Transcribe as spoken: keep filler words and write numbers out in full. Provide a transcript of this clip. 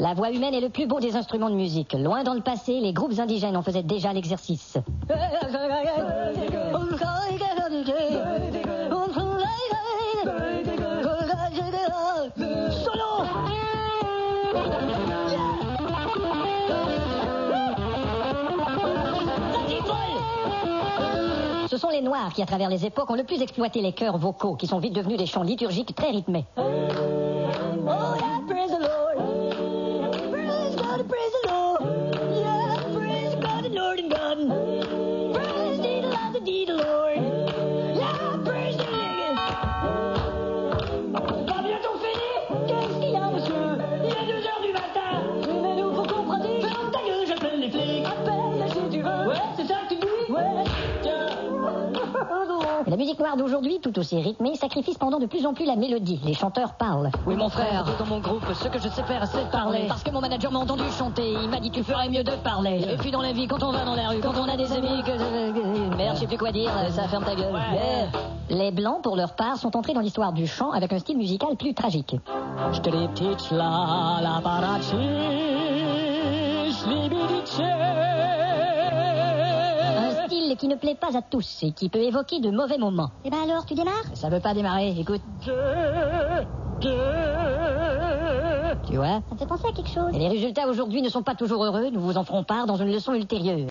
La voix humaine est le plus beau des instruments de musique. Loin dans le passé, les groupes indigènes en faisaient déjà l'exercice. Solo! Ce sont les Noirs qui, à travers les époques, ont le plus exploité les chœurs vocaux, qui sont vite devenus des chants liturgiques très rythmés. Oh, yeah, praise the Lord. Praise God, praise the Lord. Yeah, praise God, the Lord and God. Praise the Lord, the deed, the Lord. Yeah, praise the Lord. Pas bientôt fini? Qu'est-ce qu'il y a, monsieur? Il est deux heures du matin. Mais nous, faut qu'on pratique. Ferme ta gueule, j'appelle les flics. Appelle si tu veux. Ouais, c'est ça que tu dis? Ouais. La musique noire d'aujourd'hui, tout aussi rythmée, sacrifie cependant de plus en plus la mélodie. Les chanteurs parlent. Oui, mon frère, dans mon groupe, ce que je sais faire, c'est parler. Parce que mon manager m'a entendu chanter. Il m'a dit, tu ferais mieux de parler. Et puis dans la vie, quand on va dans la rue, quand on a des amis que... Merde, je sais plus quoi dire, ça ferme ta gueule. Ouais. Les Blancs, pour leur part, sont entrés dans l'histoire du chant avec un style musical plus tragique. Un style qui ne plaît pas à tous et qui peut évoquer de mauvais moments. Eh ben alors, tu démarres? Ça veut pas démarrer, écoute. Tu vois? Ça me fait penser à quelque chose. Et les résultats aujourd'hui ne sont pas toujours heureux, nous vous en ferons part dans une leçon ultérieure.